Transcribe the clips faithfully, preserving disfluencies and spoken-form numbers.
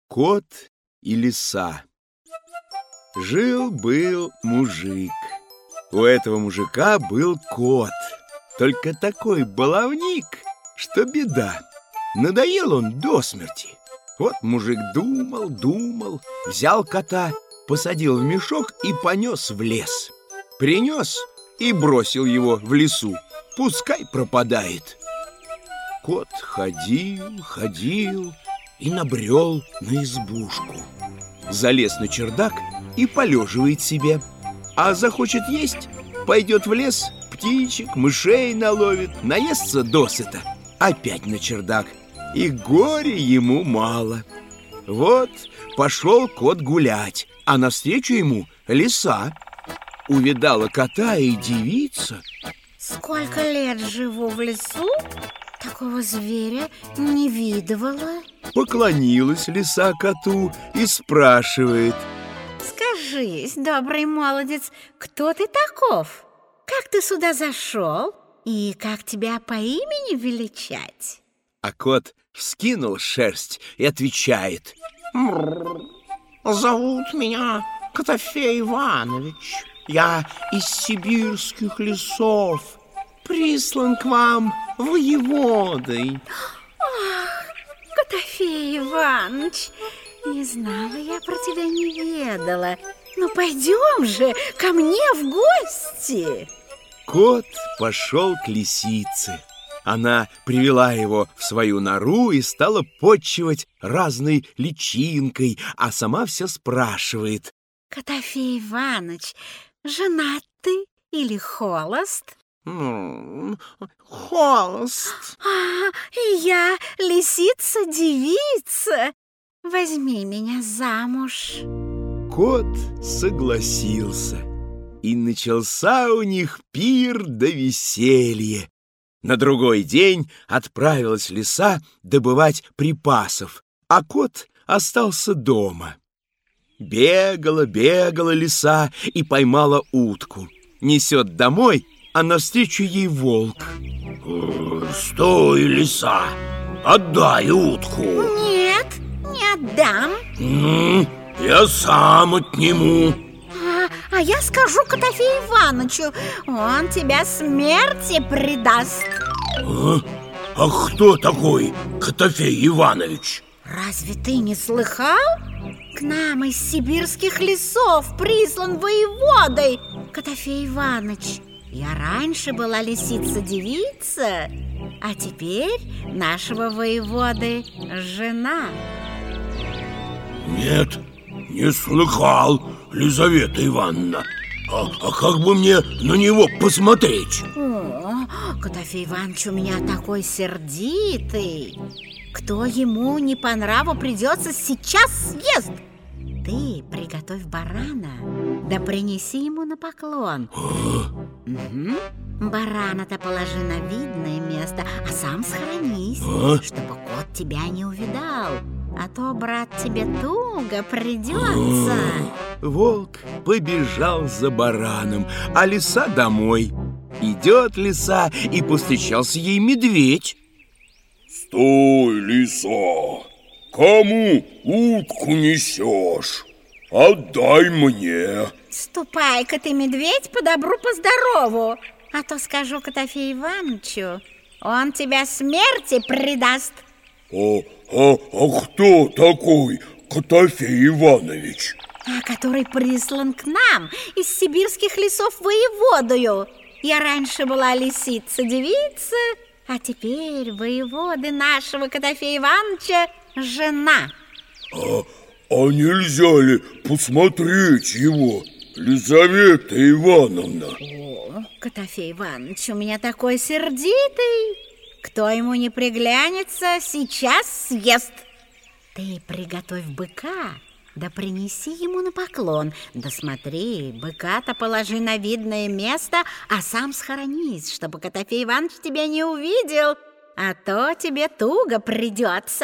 Кот и лиса. Жил-был мужик. У этого мужика был кот, только такой баловник, что беда. Надоел он до смерти. Вот мужик думал, думал, взял кота, посадил в мешок и понес в лес. Принес и бросил его в лесу. Пускай пропадает. Кот ходил, ходил и набрел на избушку. Залез на чердак и полеживает себе. А захочет есть, пойдет в лес, птичек, мышей наловит, наестся досыта. Опять на чердак. И горе ему мало. Вот пошел кот гулять, а навстречу ему лиса. Увидала кота и девица. Сколько лет живу в лесу, такого зверя не видывала. Поклонилась лиса коту и спрашивает: скажись, добрый молодец, кто ты таков? Как ты сюда зашел? И как тебя по имени величать? А кот вскинул шерсть и отвечает: зовут меня Котофей Иванович. Я из сибирских лесов, прислан к вам воеводой. Ах, Котофей Иванович, не знала я про тебя, не ведала. Ну, пойдем же ко мне в гости. Кот пошел к лисице. Она привела его в свою нору и стала потчевать разной личинкой, а сама все спрашивает: Котофей Иванович, женат ты или холост? М-м, холост. А, и я лисица-девица. Возьми меня замуж. Кот согласился, и начался у них пир да веселье. На другой день отправилась лиса добывать припасов, а кот остался дома. Бегала, бегала лиса и поймала утку. Несет домой, а навстречу ей волк. Стой, лиса, отдай утку. Нет, не отдам. М-м, я сам отниму. А, а я скажу Котофею Ивановичу, он тебя смерти предаст. А, а кто такой Котофей Иванович? Разве ты не слыхал? К нам из сибирских лесов прислан воеводой Котофей Иванович. Я раньше была лисица-девица, а теперь нашего воеводы жена. Нет, не слыхал, Лизавета Ивановна. А, а как бы мне на него посмотреть? О, Котофей Иванович у меня такой сердитый. Кто ему не по нраву придется, сейчас съест. Ты приготовь барана, да принеси ему на поклон. Угу. Барана-то положи на видное место, а сам схоронись, а? чтобы кот тебя не увидал. А то, брат, тебе туго придется. Волк побежал за бараном, а лиса домой. Идет лиса, и повстречался ей медведь. Стой, лиса, кому утку несешь? Отдай мне. Ступай-ка ты, медведь, по добру, по здорову, а то скажу Котофею Ивановичу, он тебя смерти предаст. А, а, а кто такой Котофей Иванович? А который прислан к нам из сибирских лесов воеводою. Я раньше была лисица-девица, а теперь воеводы нашего Котофея Ивановича жена. А, а нельзя ли посмотреть его, Лизавета Ивановна? О, Котофей Иванович у меня такой сердитый. Кто ему не приглянется, сейчас съест. Ты приготовь быка, да принеси ему на поклон. Да смотри, быка-то положи на видное место, а сам схоронись, чтобы Котофей Иванович тебя не увидел, а то тебе туго придется.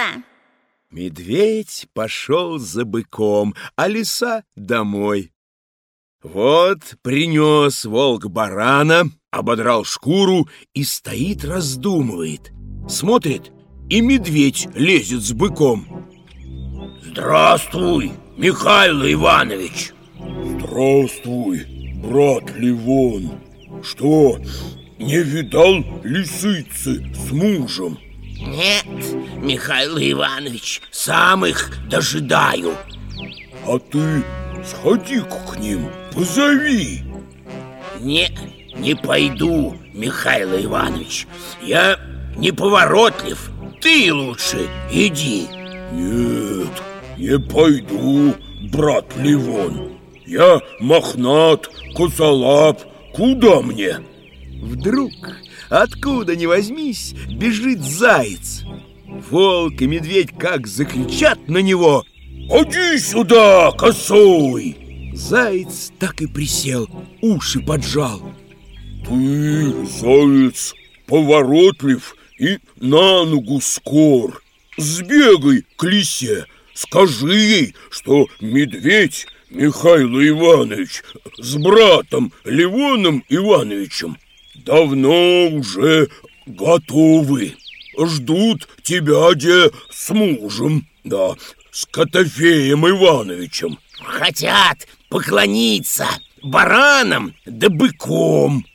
Медведь пошел за быком, а лиса домой. Вот принес волк барана, ободрал шкуру и стоит, раздумывает. Смотрит, и медведь лезет с быком. Здравствуй, Михаил Иванович. Здравствуй, брат Левон. Что, не видал лисицы с мужем? Нет, Михаил Иванович, сам их дожидаю. А ты сходи-ка к ним, позови. Не, не пойду, Михаил Иванович. Я неповоротлив. Ты лучше иди. Нет, не пойду, брат Левон. Я мохнат, косолап. Куда мне? Вдруг, откуда ни возьмись, бежит заяц. Волк и медведь как закричат на него: «Поди сюда, косой!» Заяц так и присел, уши поджал. Ты, заяц, поворотлив и на ногу скор. Сбегай к лисе, скажи ей, что медведь Михаил Иванович с братом Левоном Ивановичем давно уже готовы. Ждут тебя, де, с мужем, да, с Котофеем Ивановичем. Хотят поклониться баранам да быком.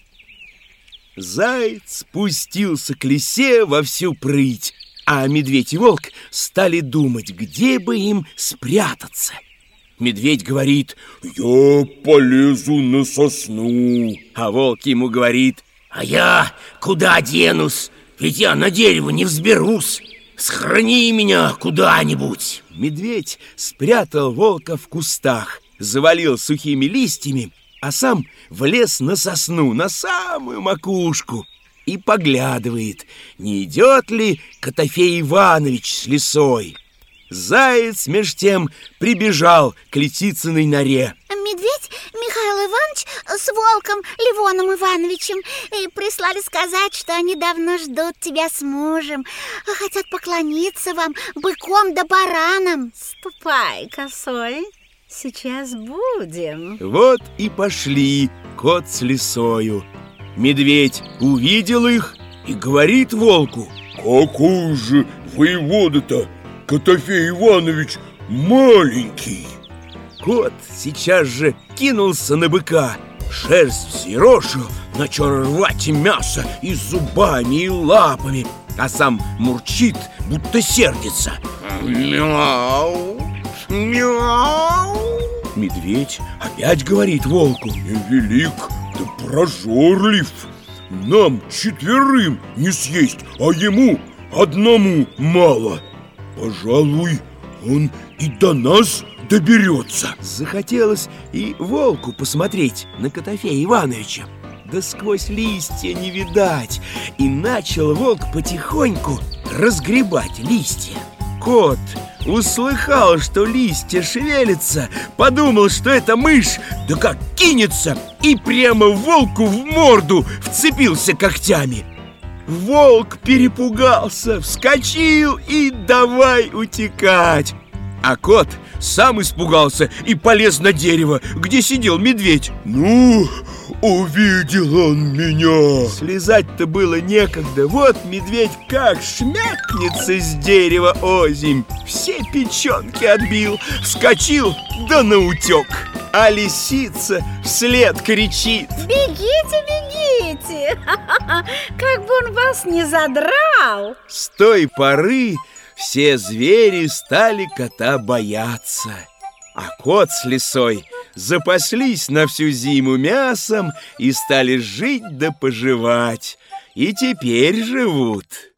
Заяц спустился к лисе во всю прыть, а медведь и волк стали думать, где бы им спрятаться. Медведь говорит: «Я полезу на сосну». А волк ему говорит: «А я куда денусь? Ведь я на дерево не взберусь. Схрани меня куда-нибудь». Медведь спрятал волка в кустах, завалил сухими листьями, а сам влез на сосну, на самую макушку, и поглядывает, не идет ли Котофей Иванович с лисой. Заяц меж тем прибежал к лисицыной норе. Медведь Михаил Иванович с волком Левоном Ивановичем и прислали сказать, что они давно ждут тебя с мужем, хотят поклониться вам быком да бараном. Ступай, косой, сейчас будем. Вот и пошли кот с лисою. Медведь увидел их и говорит волку: «Какой же воевода-то Котофей Иванович маленький!» Кот сейчас же кинулся на быка, шерсть взъерошил, начал рвать и мясо, и зубами, и лапами, а сам мурчит, будто сердится. Мяу, мяу. Медведь опять говорит волку: «Невелик, да прожорлив. Нам четверым не съесть, а ему одному мало. Пожалуй, он и до нас доберется». Захотелось и волку посмотреть на Котофея Ивановича, да сквозь листья не видать, и начал волк потихоньку разгребать листья. Кот услыхал, что листья шевелятся, подумал, что это мышь, да как кинется, и прямо волку в морду вцепился когтями. Волк перепугался, вскочил и давай утекать. А кот сам испугался и полез на дерево, где сидел медведь. «Ну, увидел он меня!» Слезать-то было некогда. Вот медведь как шмякнется с дерева озимь, все печенки отбил, вскочил да наутек. А лисица вслед кричит: Бегите, бегите! Как бы он вас не задрал! С той поры все звери стали кота бояться. А кот с лисой запаслись на всю зиму мясом и стали жить да поживать. И теперь живут.